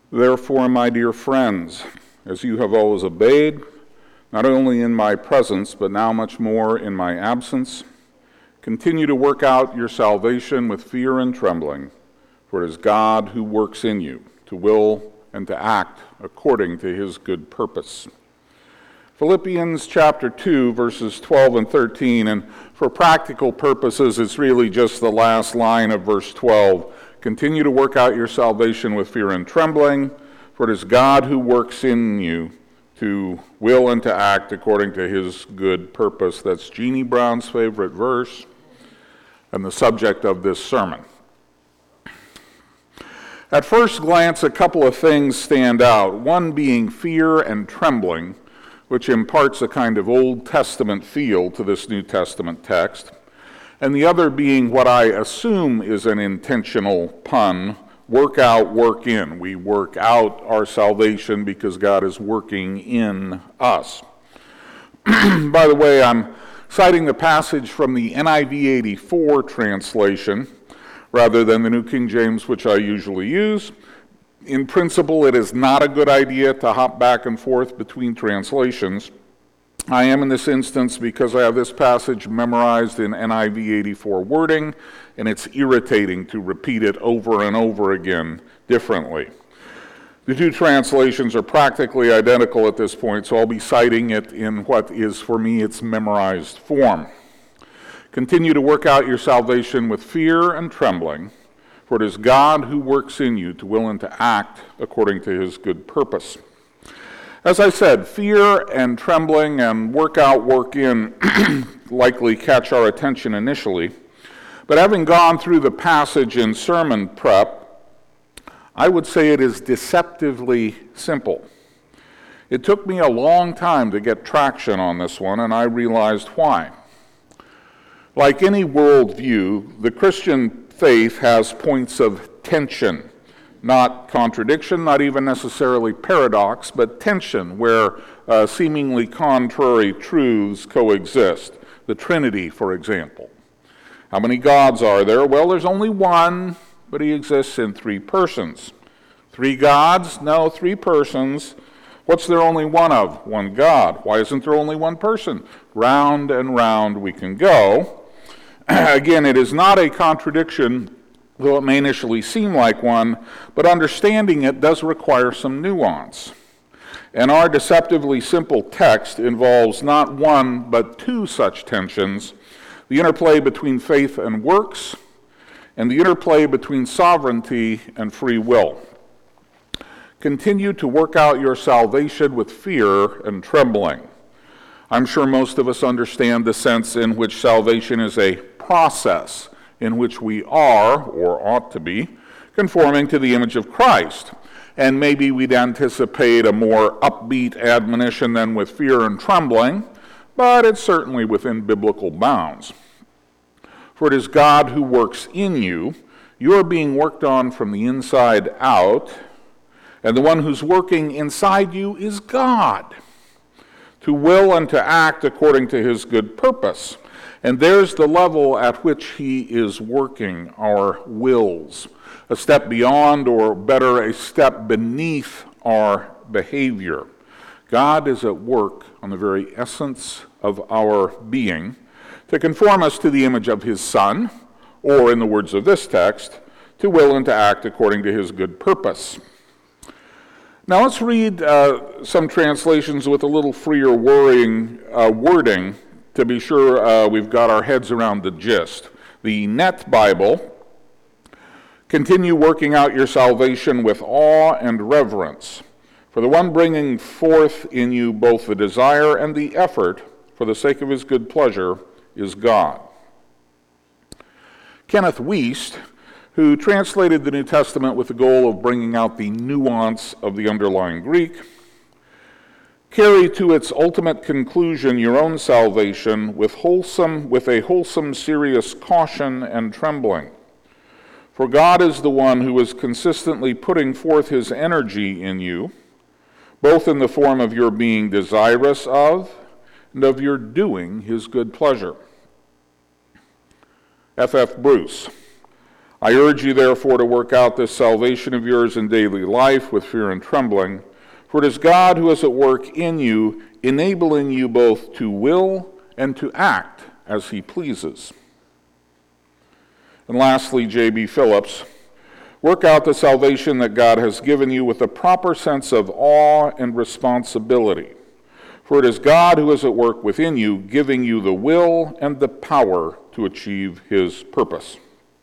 Therefore, my dear friends, as you have always obeyed, not only in my presence, but now much more in my absence, continue to work out your salvation with fear and trembling, for it is God who works in you to will and to act according to his good purpose. Philippians chapter 2, verses 12 and 13, and for practical purposes, it's really just the last line of verse 12. Continue to work out your salvation with fear and trembling, for it is God who works in you to will and to act according to his good purpose. That's Jeannie Brown's favorite verse and the subject of this sermon. At first glance, a couple of things stand out, one being fear and trembling, which imparts a kind of Old Testament feel to this New Testament text, and the other being what I assume is an intentional pun, work out, work in. We work out our salvation because God is working in us. By the way, I'm citing the passage from the NIV 84 translation rather than the New King James, which I usually use. In principle, it is not a good idea to hop back and forth between translations. I am in this instance because I have this passage memorized in NIV 84 wording, and it's irritating to repeat it over and over again differently. The two translations are practically identical at this point, so I'll be citing it in what is, for me, its memorized form. Continue to work out your salvation with fear and trembling, for it is God who works in you to will and to act according to his good purpose. As I said, fear and trembling and work out, work in likely catch our attention initially. But having gone through the passage in sermon prep, I would say it is deceptively simple. It took me a long time to get traction on this one, and I realized why. Like any worldview, the Christian faith has points of tension. Not contradiction, not even necessarily paradox, but tension where seemingly contrary truths coexist. The Trinity, for example. How many gods are there? Well, there's only one, but he exists in three persons. Three gods? No, three persons. What's there only one of? One God. Why isn't there only one person? Round and round we can go. Again, it is not a contradiction, though it may initially seem like one, but understanding it does require some nuance. And our deceptively simple text involves not one, but two such tensions, the interplay between faith and works, and the interplay between sovereignty and free will. Continue to work out your salvation with fear and trembling. I'm sure most of us understand the sense in which salvation is a process in which we are, or ought to be, conforming to the image of Christ. And maybe we'd anticipate a more upbeat admonition than with fear and trembling, but it's certainly within biblical bounds. For it is God who works in you. You are being worked on from the inside out, and the one who's working inside you is God, to will and to act according to his good purpose. And there's the level at which he is working our wills, a step beyond, or better, a step beneath our behavior. God is at work on the very essence of our being to conform us to the image of his Son, or in the words of this text, to will and to act according to his good purpose. Now let's read some translations with a little freer wording to be sure we've got our heads around the gist. The Net Bible, continue working out your salvation with awe and reverence, for the one bringing forth in you both the desire and the effort for the sake of his good pleasure is God. Kenneth Wuest, who translated the New Testament with the goal of bringing out the nuance of the underlying Greek, carry to its ultimate conclusion your own salvation with a wholesome, serious caution and trembling. For God is the one who is consistently putting forth his energy in you, both in the form of your being desirous of and of your doing his good pleasure. F.F. Bruce, I urge you, therefore, to work out this salvation of yours in daily life with fear and trembling, for it is God who is at work in you, enabling you both to will and to act as he pleases. And lastly, J.B. Phillips, work out the salvation that God has given you with a proper sense of awe and responsibility. For it is God who is at work within you, giving you the will and the power to achieve his purpose.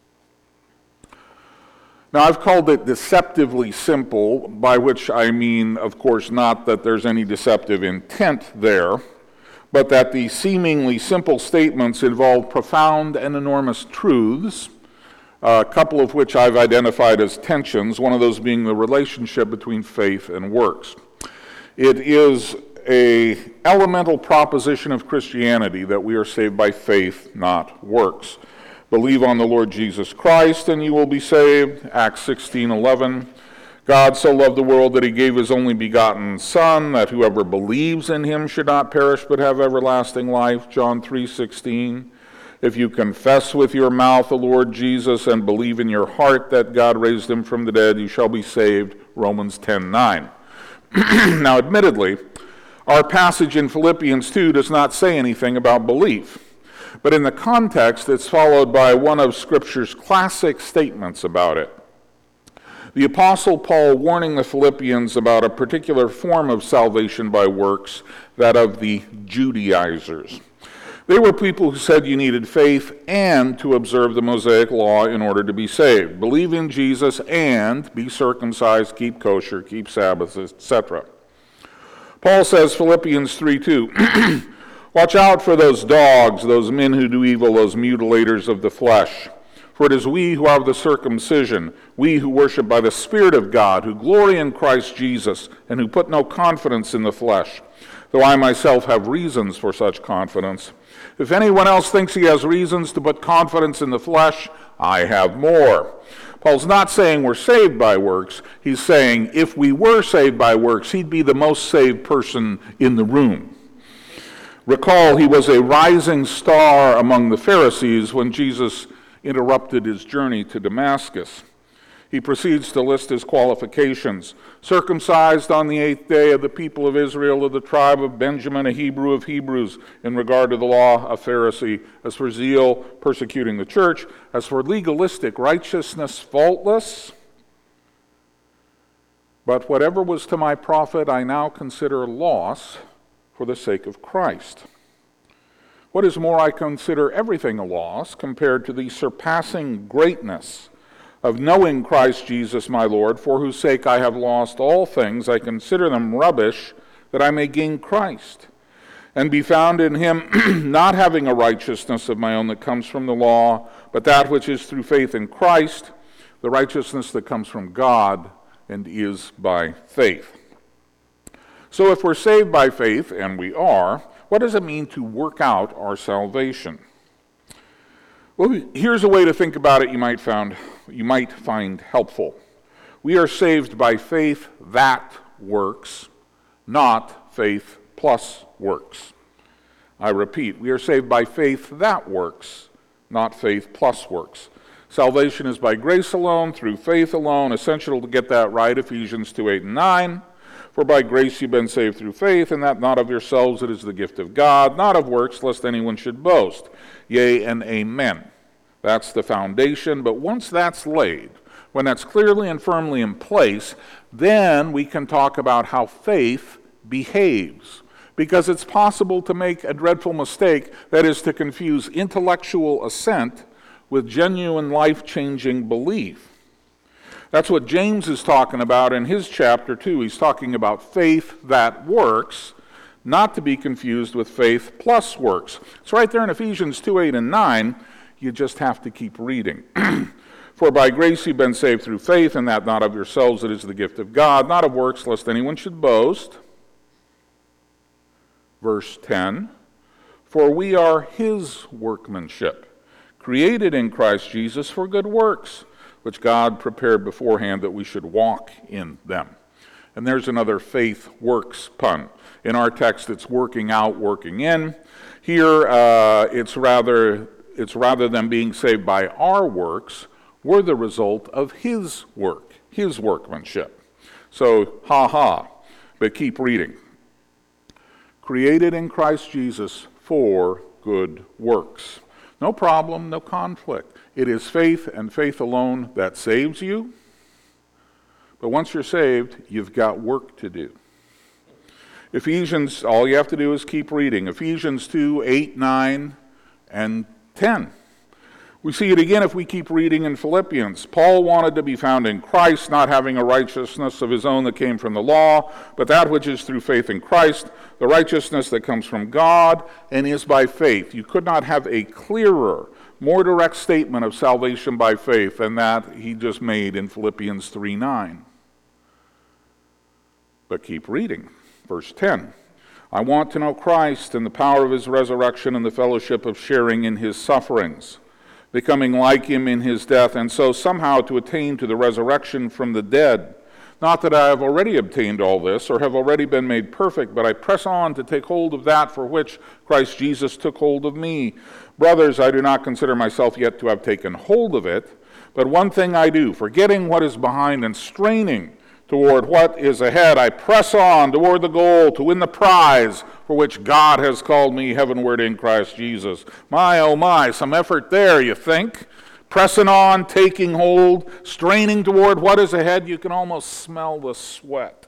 Now, I've called it deceptively simple, by which I mean, of course, not that there's any deceptive intent there, but that the seemingly simple statements involve profound and enormous truths, a couple of which I've identified as tensions, one of those being the relationship between faith and works. It is an elemental proposition of Christianity that we are saved by faith, not works. Believe on the Lord Jesus Christ and you will be saved, Acts 16:11. God so loved the world that he gave his only begotten Son, that whoever believes in him should not perish but have everlasting life, John 3:16. If you confess with your mouth the Lord Jesus and believe in your heart that God raised him from the dead, you shall be saved, Romans 10:9. Now, admittedly, our passage in Philippians 2 does not say anything about belief, but in the context, it's followed by one of Scripture's classic statements about it. The Apostle Paul warning the Philippians about a particular form of salvation by works, that of the Judaizers. They were people who said you needed faith and to observe the Mosaic law in order to be saved. Believe in Jesus and be circumcised, keep kosher, keep Sabbaths, etc. Paul says, Philippians 3:2, watch out for those dogs, those men who do evil, those mutilators of the flesh. For it is we who are of the circumcision, we who worship by the Spirit of God, who glory in Christ Jesus, and who put no confidence in the flesh, though I myself have reasons for such confidence. If anyone else thinks he has reasons to put confidence in the flesh, I have more. Paul's not saying we're saved by works. He's saying if we were saved by works, he'd be the most saved person in the room. Recall, he was a rising star among the Pharisees when Jesus interrupted his journey to Damascus. He proceeds to list his qualifications. Circumcised on the 8th day of the people of Israel, of the tribe of Benjamin, a Hebrew of Hebrews, in regard to the law, a Pharisee. As for zeal, persecuting the church. As for legalistic righteousness, faultless. But whatever was to my profit, I now consider loss for the sake of Christ. What is more, I consider everything a loss compared to the surpassing greatness of knowing Christ Jesus my Lord, for whose sake I have lost all things. I consider them rubbish, that I may gain Christ, and be found in him, not having a righteousness of my own that comes from the law, but that which is through faith in Christ, the righteousness that comes from God and is by faith. So if we're saved by faith, and we are, what does it mean to work out our salvation? Well, here's a way to think about it you might find helpful. We are saved by faith that works, not faith plus works. I repeat, we are saved by faith that works, not faith plus works. Salvation is by grace alone, through faith alone. Essential to get that right, Ephesians 2:8 and 9. For by grace you've been saved through faith, and that not of yourselves, it is the gift of God, not of works, lest anyone should boast. Yea and amen. That's the foundation, but once that's laid, when that's clearly and firmly in place, then we can talk about how faith behaves. Because it's possible to make a dreadful mistake, that is to confuse intellectual assent with genuine life-changing belief. That's what James is talking about in his chapter 2. He's talking about faith that works, not to be confused with faith plus works. It's right there in Ephesians 2:8 and 9. You just have to keep reading. For by grace you've been saved through faith, and that not of yourselves, it is the gift of God, not of works, lest anyone should boast. Verse 10, for we are his workmanship, created in Christ Jesus for good works, which God prepared beforehand that we should walk in them. And there's another faith works pun. In our text, it's working out, working in. Here, it's rather than being saved by our works, We're the result of his work, his workmanship. So, but keep reading. Created in Christ Jesus for good works. No problem, no conflict. It is faith and faith alone that saves you. But once you're saved, you've got work to do. Ephesians, all you have to do is keep reading. Ephesians 2, 8, 9, and 10. We see it again if we keep reading in Philippians. Paul wanted to be found in Christ, not having a righteousness of his own that came from the law, but that which is through faith in Christ, the righteousness that comes from God and is by faith. You could not have a clearer, more direct statement of salvation by faith than that he just made in Philippians 3:9. But keep reading. Verse 10. I want to know Christ and the power of his resurrection and the fellowship of sharing in his sufferings, becoming like him in his death, and so somehow to attain to the resurrection from the dead. Not that I have already obtained all this, or have already been made perfect, but I press on to take hold of that for which Christ Jesus took hold of me. Brothers, I do not consider myself yet to have taken hold of it, but one thing I do, forgetting what is behind and straining toward what is ahead, I press on toward the goal to win the prize for which God has called me heavenward in Christ Jesus. My, oh my, some effort there, you think? Pressing on, taking hold, straining toward what is ahead. You can almost smell the sweat.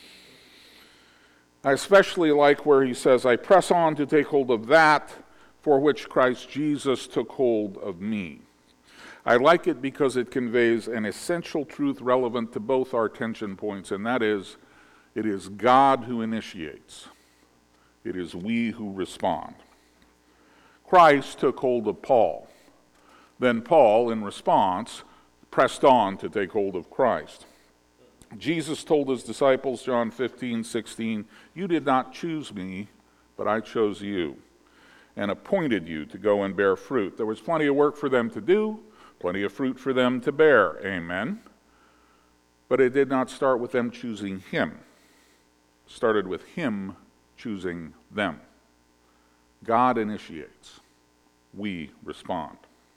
I especially like where he says, I press on to take hold of that for which Christ Jesus took hold of me. I like it because it conveys an essential truth relevant to both our tension points, and that is, it is God who initiates. It is we who respond. Christ took hold of Paul. Then Paul, in response, pressed on to take hold of Christ. Jesus told his disciples, John 15:16, you did not choose me, but I chose you, and appointed you to go and bear fruit. There was plenty of work for them to do, plenty of fruit for them to bear. Amen. But it did not start with them choosing him. It started with him choosing them. God initiates. We respond.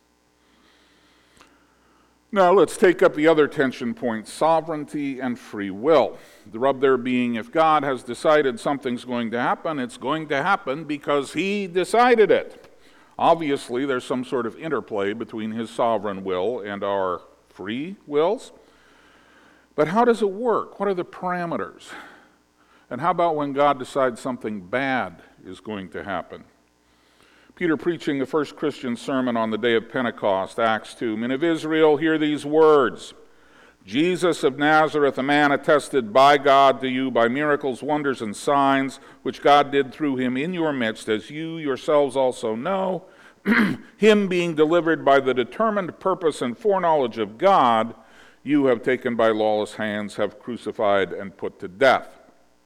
Now let's take up the other tension point, sovereignty and free will. The rub there being, if God has decided something's going to happen, it's going to happen because he decided it. Obviously, there's some sort of interplay between his sovereign will and our free wills. But how does it work? What are the parameters? And how about when God decides something bad is going to happen? Peter preaching the first Christian sermon on the day of Pentecost, Acts 2. Men of Israel, hear these words. Jesus of Nazareth, a man attested by God to you by miracles, wonders, and signs, which God did through him in your midst, as you yourselves also know, him being delivered by the determined purpose and foreknowledge of God, you have taken by lawless hands, have crucified and put to death.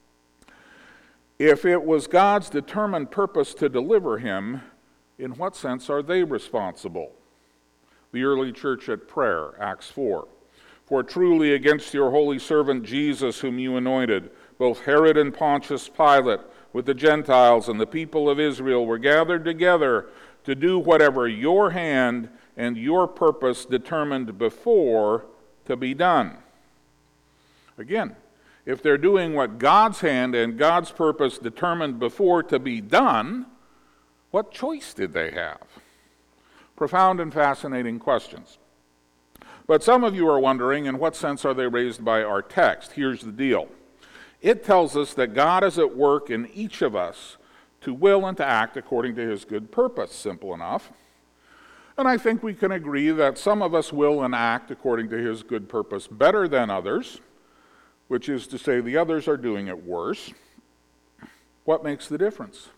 If it was God's determined purpose to deliver him, in what sense are they responsible? The early church at prayer, Acts 4. For truly against your holy servant Jesus, whom you anointed, both Herod and Pontius Pilate, with the Gentiles and the people of Israel, were gathered together to do whatever your hand and your purpose determined before to be done. Again, if they're doing what God's hand and God's purpose determined before to be done, what choice did they have? Profound and fascinating questions. But some of you are wondering, in what sense are they raised by our text? Here's the deal. It tells us that God is at work in each of us to will and to act according to his good purpose. Simple enough. And I think we can agree that some of us will and act according to his good purpose better than others, which is to say the others are doing it worse. What makes the difference?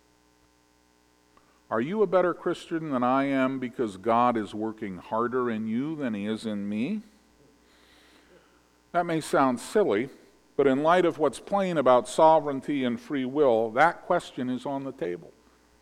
Are you a better Christian than I am because God is working harder in you than he is in me? That may sound silly, but in light of what's plain about sovereignty and free will, that question is on the table.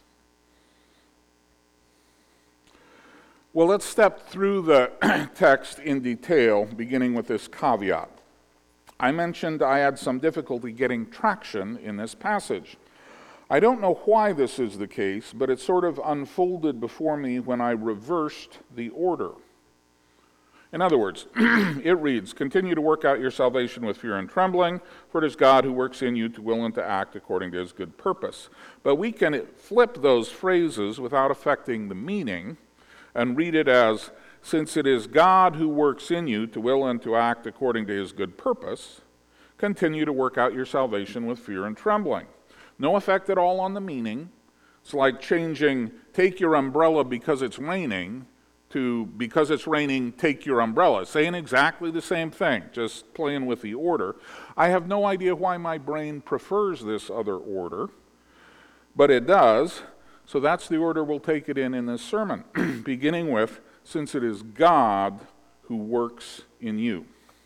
Well, let's step through the text in detail, beginning with this caveat. I mentioned I had some difficulty getting traction in this passage. I don't know why this is the case, but it sort of unfolded before me when I reversed the order. In other words, it reads, continue to work out your salvation with fear and trembling, for it is God who works in you to will and to act according to his good purpose. But we can flip those phrases without affecting the meaning and read it as, since it is God who works in you to will and to act according to his good purpose, continue to work out your salvation with fear and trembling. No effect at all on the meaning. It's like changing, take your umbrella because it's raining, to because it's raining, take your umbrella. Saying exactly the same thing, just playing with the order. I have no idea why my brain prefers this other order, but it does. So that's the order we'll take it in this sermon, beginning with, since it is God who works in you.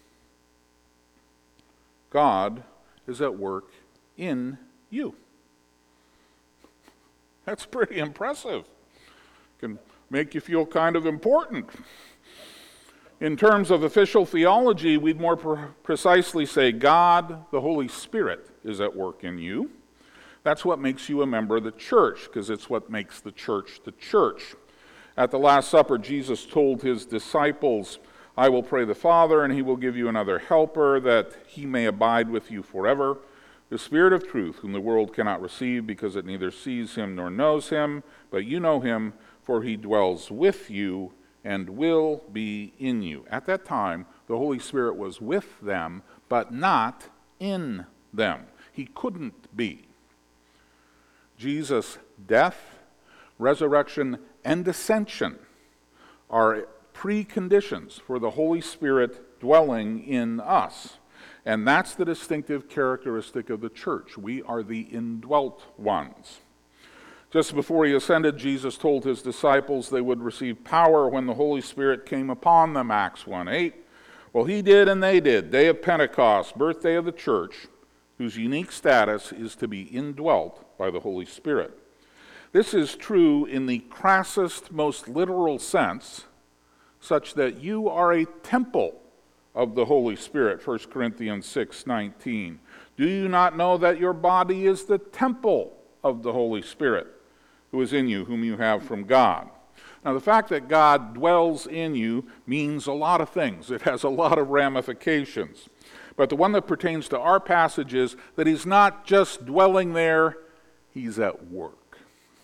God is at work in you. That's pretty impressive. Can make you feel kind of important. In terms of official theology, we'd more precisely say God, the Holy Spirit, is at work in you. That's what makes you a member of the church, because it's what makes the church the church. At the Last Supper, Jesus told his disciples, I will pray the Father, and he will give you another helper, that he may abide with you forever, the Spirit of truth, whom the world cannot receive, because it neither sees him nor knows him, but you know him, for he dwells with you and will be in you. At that time, the Holy Spirit was with them, but not in them. He couldn't be. Jesus' death, resurrection, and ascension are preconditions for the Holy Spirit dwelling in us. And that's the distinctive characteristic of the church. We are the indwelt ones. Just before he ascended, Jesus told his disciples they would receive power when the Holy Spirit came upon them, Acts 1:8. Well, he did and they did. Day of Pentecost, birthday of the church, whose unique status is to be indwelt by the Holy Spirit. This is true in the crassest, most literal sense, such that you are a temple of the Holy Spirit, 1 Corinthians 6:19. Do you not know that your body is the temple of the Holy Spirit, who is in you, whom you have from God? Now, the fact that God dwells in you means a lot of things. It has a lot of ramifications. But the one that pertains to our passage is that he's not just dwelling there, he's at work.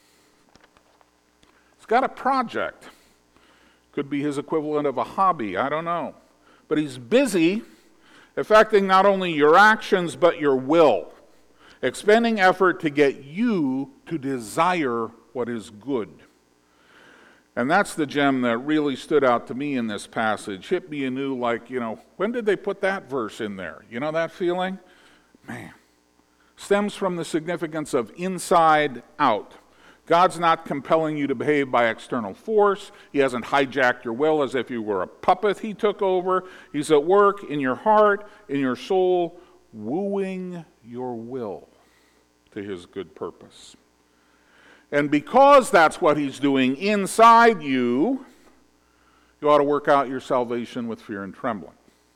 He's got a project. Could be his equivalent of a hobby, I don't know. But he's busy affecting not only your actions, but your will, expending effort to get you to desire what is good. And that's the gem that really stood out to me in this passage. Hit me anew like, when did they put that verse in there? You know that feeling? Man. Stems from the significance of inside out. God's not compelling you to behave by external force. He hasn't hijacked your will as if you were a puppet he took over. He's at work in your heart, in your soul, wooing your will to his good purpose. And because that's what he's doing inside you, you ought to work out your salvation with fear and trembling.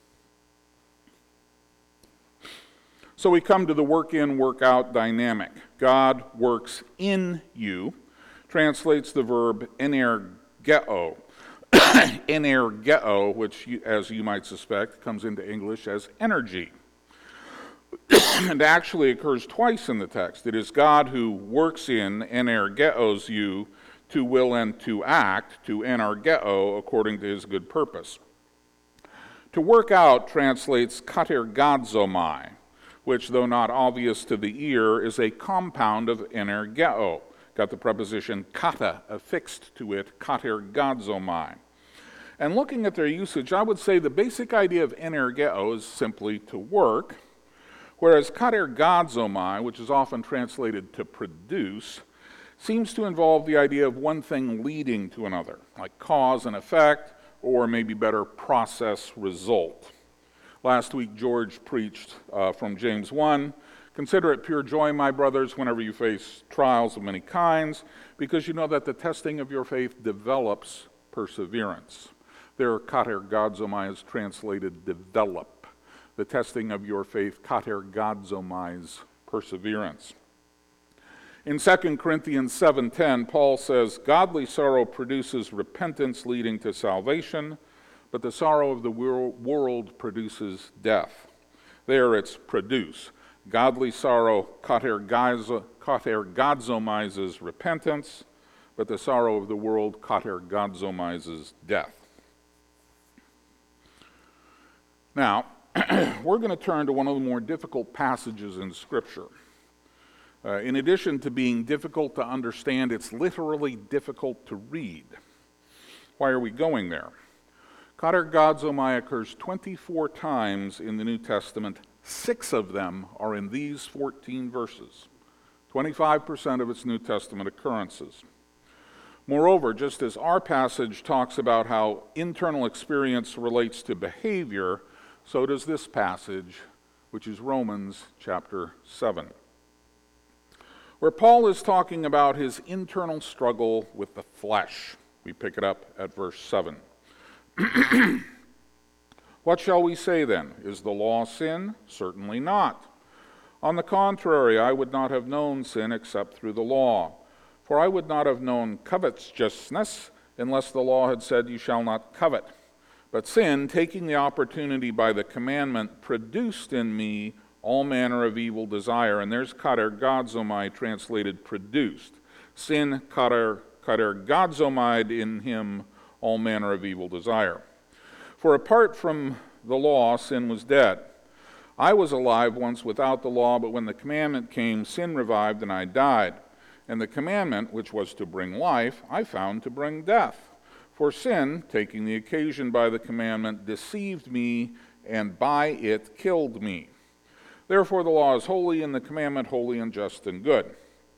So we come to the work in, work out dynamic. God works in you, translates the verb energeo. Energeo, which, as you might suspect, comes into English as energy. And actually occurs twice in the text. It is God who works in, energeos you, to will and to act, to energeo, according to his good purpose. To work out translates katergazomai, which, though not obvious to the ear, is a compound of energeo. Got the preposition kata affixed to it, katergazomai. And looking at their usage, I would say the basic idea of energeo is simply to work, whereas katergazomai, which is often translated to produce, seems to involve the idea of one thing leading to another, like cause and effect, or maybe better, process result. Last week, George preached from James 1, consider it pure joy, my brothers, whenever you face trials of many kinds, because you know that the testing of your faith develops perseverance. There, katergazomai is translated develop. The testing of your faith katergazomais perseverance. In 2 Corinthians 7:10, Paul says, godly sorrow produces repentance leading to salvation, but the sorrow of the world produces death. There it's produce. Godly sorrow katergazomizes repentance, but the sorrow of the world katergazomizes death. Now, we're going to turn to one of the more difficult passages in Scripture. In addition to being difficult to understand, it's literally difficult to read. Why are we going there? Katergazomai occurs 24 times in the New Testament. 6 of them are in these 14 verses. 25% of its New Testament occurrences. Moreover, just as our passage talks about how internal experience relates to behavior, so does this passage, which is Romans chapter 7, where Paul is talking about his internal struggle with the flesh. We pick it up at verse 7. What shall we say then? Is the law sin? Certainly not. On the contrary, I would not have known sin except through the law. For I would not have known covetousness unless the law had said, you shall not covet. But sin, taking the opportunity by the commandment, produced in me all manner of evil desire. And there's katergazomai translated produced. Sin katergazomai in him all manner of evil desire. For apart from the law, sin was dead. I was alive once without the law, but when the commandment came, sin revived and I died. And the commandment, which was to bring life, I found to bring death. For sin, taking the occasion by the commandment, deceived me, and by it killed me. Therefore the law is holy, and the commandment holy and just and good.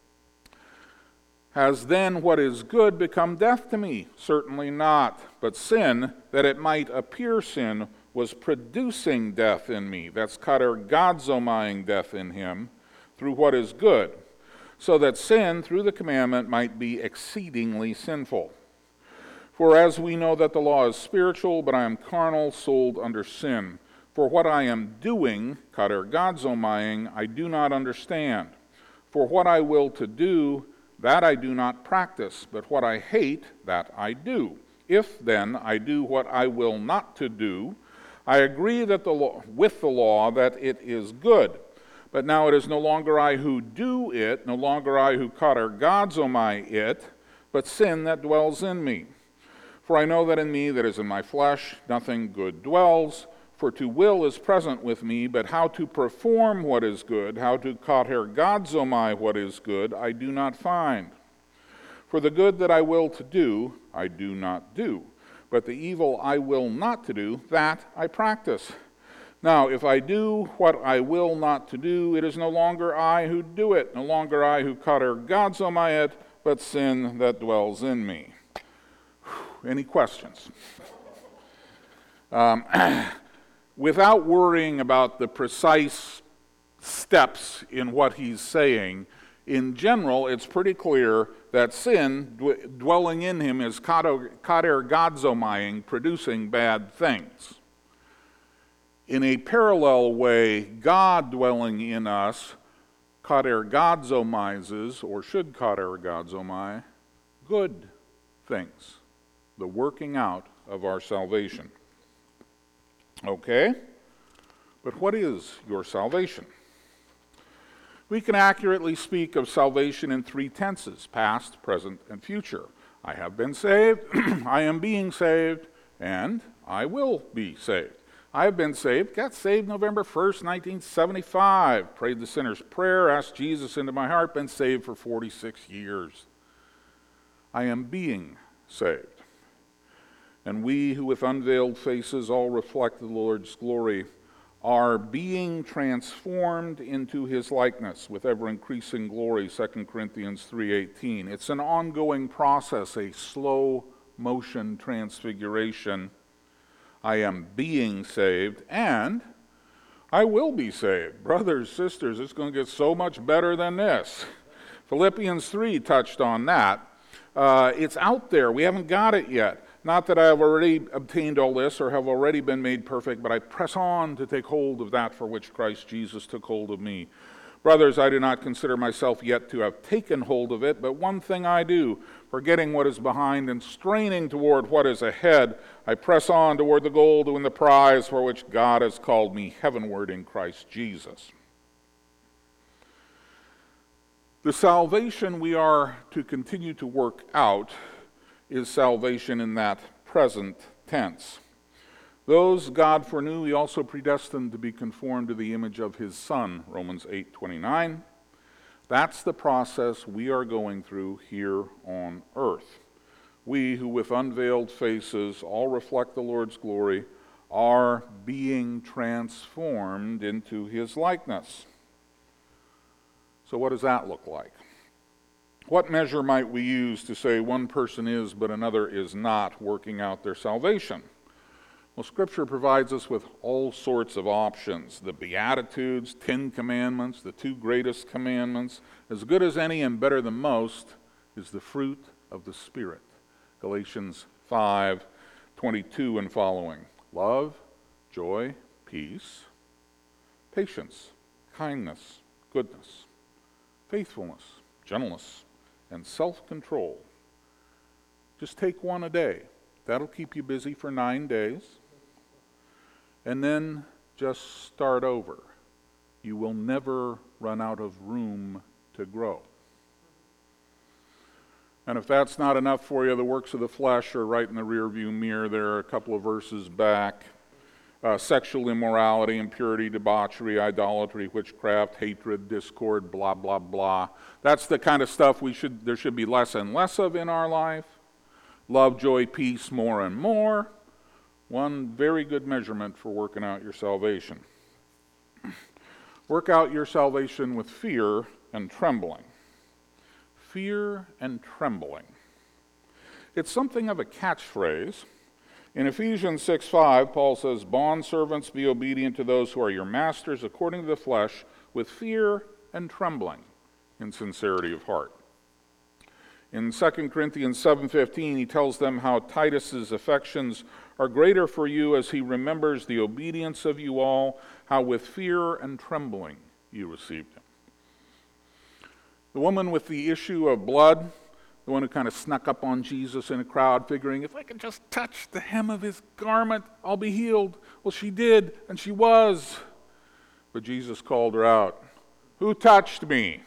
Has then what is good become death to me? Certainly not. But sin, that it might appear sin, was producing death in me. That's katergazomaing death in him through what is good, so that sin through the commandment might be exceedingly sinful. For as we know that the law is spiritual, but I am carnal, sold under sin. For what I am doing, katergazomaing, I do not understand. For what I will to do, that I do not practice, but what I hate, that I do. If then I do what I will not to do, I agree that with the law that it is good. But now it is no longer I who do it, no longer I who katergazomai it, but sin that dwells in me. For I know that in me, that is in my flesh, nothing good dwells. For to will is present with me, but how to perform what is good, how to katergazomai what is good, I do not find. For the good that I will to do, I do not do. But the evil I will not to do, that I practice. Now, if I do what I will not to do, it is no longer I who do it, no longer I who katergazomai it, but sin that dwells in me. Any questions? Without worrying about the precise steps in what he's saying, in general, it's pretty clear that sin dwelling in him is katergazomaing, producing bad things. In a parallel way, God dwelling in us katergazomizes, or should katergazomai, good things, the working out of our salvation. Okay? But what is your salvation? We can accurately speak of salvation in 3 tenses, past, present, and future. I have been saved, I am being saved, and I will be saved. I have been saved, got saved November 1st, 1975, prayed the sinner's prayer, asked Jesus into my heart, been saved for 46 years. I am being saved. And we who with unveiled faces all reflect the Lord's glory are being transformed into his likeness with ever-increasing glory, 2 Corinthians 3:18. It's an ongoing process, a slow-motion transfiguration. I am being saved, and I will be saved. Brothers, sisters, it's going to get so much better than this. Philippians 3 touched on that. It's out there. We haven't got it yet. Not that I have already obtained all this or have already been made perfect, but I press on to take hold of that for which Christ Jesus took hold of me. Brothers, I do not consider myself yet to have taken hold of it, but one thing I do, forgetting what is behind and straining toward what is ahead, I press on toward the goal to win the prize for which God has called me heavenward in Christ Jesus. The salvation we are to continue to work out is salvation in that present tense. Those God foreknew, he also predestined to be conformed to the image of his Son, Romans 8:29. That's the process we are going through here on earth. We who with unveiled faces all reflect the Lord's glory are being transformed into his likeness. So what does that look like? What measure might we use to say one person is but another is not working out their salvation? Well, Scripture provides us with all sorts of options. The Beatitudes, 10 Commandments, the 2 greatest commandments, as good as any and better than most, is the fruit of the Spirit. Galatians 5:22 and following. Love, joy, peace, patience, kindness, goodness, faithfulness, gentleness, and self-control. Just take one a day. That'll keep you busy for 9 days. And then just start over. You will never run out of room to grow. And if that's not enough for you, the works of the flesh are right in the rearview mirror there, a couple of verses back. Sexual immorality, impurity, debauchery, idolatry, witchcraft, hatred, discord, blah, blah, blah. That's the kind of stuff there should be less and less of in our life. Love, joy, peace, more and more. One very good measurement for working out your salvation. Work out your salvation with fear and trembling. Fear and trembling. It's something of a catchphrase. In Ephesians 6:5, Paul says, "Bondservants, be obedient to those who are your masters according to the flesh, with fear and trembling, in sincerity of heart." In 2 Corinthians 7:15, he tells them how Titus's affections are greater for you as he remembers the obedience of you all, how with fear and trembling you received him. The woman with the issue of blood, the one who kind of snuck up on Jesus in a crowd, figuring, if I can just touch the hem of his garment, I'll be healed. Well, she did, and she was. But Jesus called her out. Who touched me?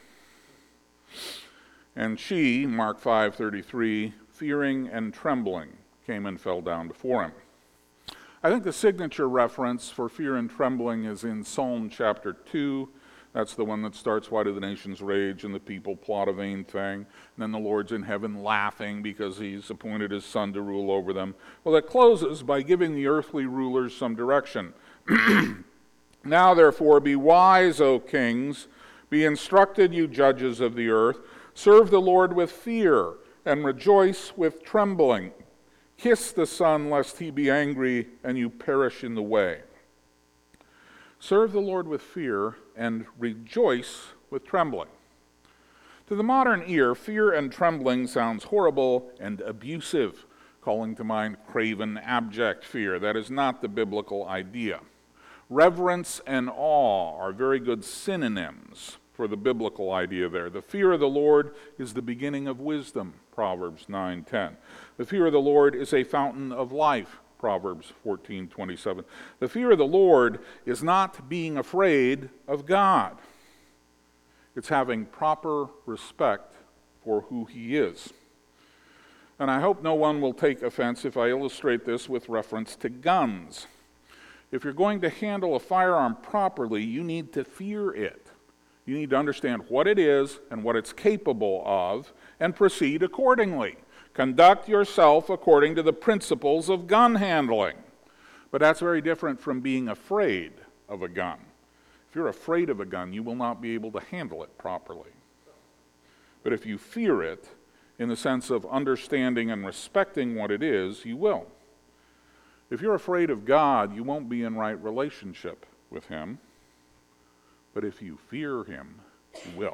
And she, Mark 5:33, fearing and trembling, came and fell down before him. I think the signature reference for fear and trembling is in Psalm chapter 2. That's the one that starts, why do the nations rage and the people plot a vain thing? And then the Lord's in heaven laughing because he's appointed his son to rule over them. Well, it closes by giving the earthly rulers some direction. Now, therefore, be wise, O kings. Be instructed, you judges of the earth. Serve the Lord with fear and rejoice with trembling. Kiss the Son, lest he be angry and you perish in the way. Serve the Lord with fear and rejoice with trembling. To the modern ear, fear and trembling sounds horrible and abusive, calling to mind craven, abject fear. That is not the biblical idea. Reverence and awe are very good synonyms for the biblical idea there. The fear of the Lord is the beginning of wisdom, Proverbs 9:10. The fear of the Lord is a fountain of life, Proverbs 14:27. The fear of the Lord is not being afraid of God. It's having proper respect for who he is. And I hope no one will take offense if I illustrate this with reference to guns. If you're going to handle a firearm properly, you need to fear it. You need to understand what it is and what it's capable of and proceed accordingly. Conduct yourself according to the principles of gun handling. But that's very different from being afraid of a gun. If you're afraid of a gun, you will not be able to handle it properly. But if you fear it, in the sense of understanding and respecting what it is, you will. If you're afraid of God, you won't be in right relationship with him. But if you fear him, you will.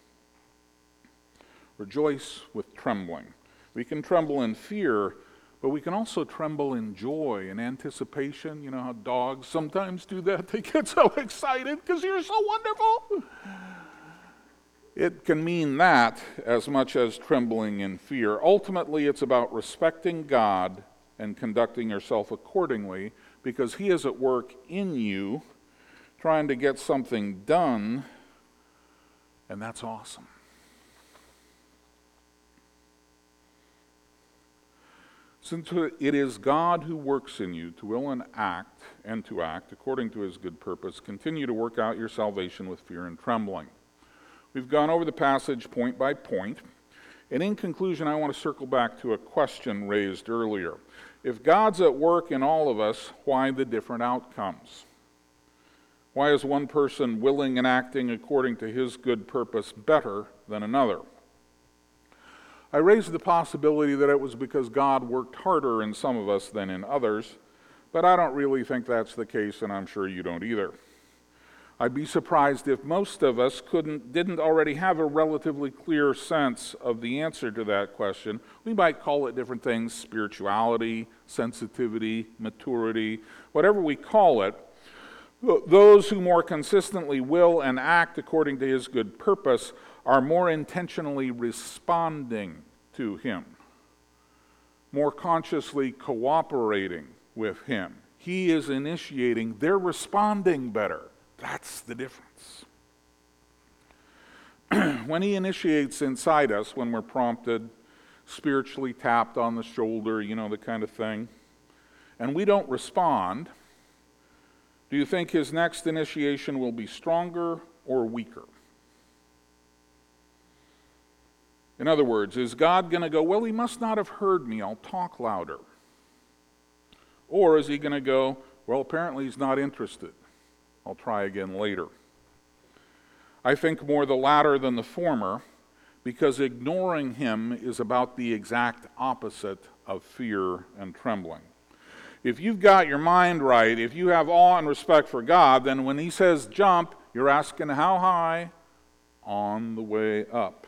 Rejoice with trembling. We can tremble in fear, but we can also tremble in joy and anticipation. You know how dogs sometimes do that? They get so excited because you're so wonderful. It can mean that as much as trembling in fear. Ultimately, it's about respecting God and conducting yourself accordingly, because He is at work in you, trying to get something done, and that's awesome. Since it is God who works in you to will and to act according to His good purpose, continue to work out your salvation with fear and trembling. We've gone over the passage point by point, and in conclusion, I want to circle back to a question raised earlier. If God's at work in all of us, why the different outcomes? Why is one person willing and acting according to His good purpose better than another? I raised the possibility that it was because God worked harder in some of us than in others, but I don't really think that's the case, and I'm sure you don't either. I'd be surprised if most of us didn't already have a relatively clear sense of the answer to that question. We might call it different things: spirituality, sensitivity, maturity, whatever we call it. Those who more consistently will and act according to His good purpose are more intentionally responding to Him, more consciously cooperating with Him. He is initiating, they're responding better. That's the difference. When He initiates inside us, when we're prompted, spiritually tapped on the shoulder, the kind of thing, and we don't respond, do you think His next initiation will be stronger or weaker? In other words, is God going to go, well, He must not have heard me, I'll talk louder? Or is He going to go, well, apparently He's not interested, I'll try again later? I think more the latter than the former, because ignoring Him is about the exact opposite of fear and trembling. If you've got your mind right, if you have awe and respect for God, then when He says jump, you're asking how high? On the way up.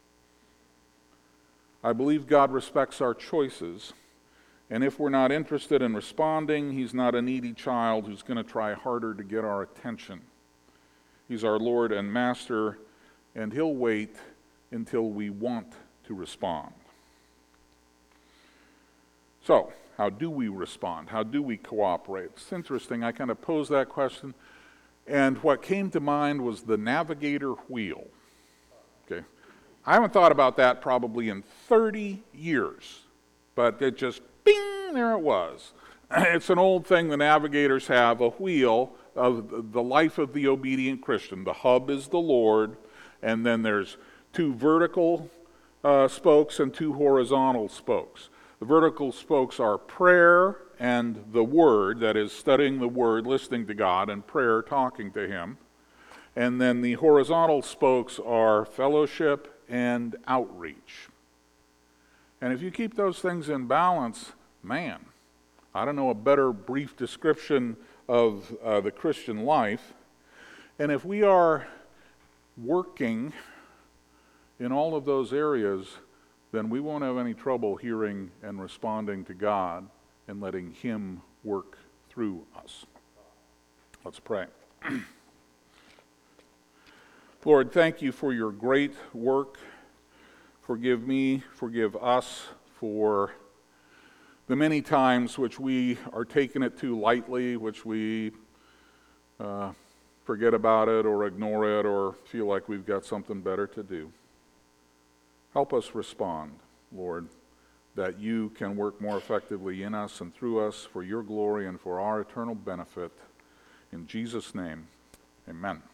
I believe God respects our choices, and if we're not interested in responding, He's not a needy child who's going to try harder to get our attention. He's our Lord and Master, and He'll wait until we want to respond. So, how do we respond? How do we cooperate? It's interesting, I kind of posed that question, and what came to mind was the navigator wheel. Okay, I haven't thought about that probably in 30 years, but it just, bing, there it was. It's an old thing the navigators have, a wheel of the life of the obedient Christian. The hub is the Lord, and then there's two vertical spokes and two horizontal spokes. The vertical spokes are prayer and the Word, that is, studying the Word, listening to God, and prayer, talking to Him. And then the horizontal spokes are fellowship and outreach. And if you keep those things in balance, man, I don't know a better brief description of the Christian life. And if we are working in all of those areas, then we won't have any trouble hearing and responding to God and letting Him work through us. Let's pray. Lord, thank You for Your great work. Forgive me, forgive us for the many times which we are taking it too lightly, which we forget about it or ignore it or feel like we've got something better to do. Help us respond, Lord, that You can work more effectively in us and through us for Your glory and for our eternal benefit. In Jesus' name, amen.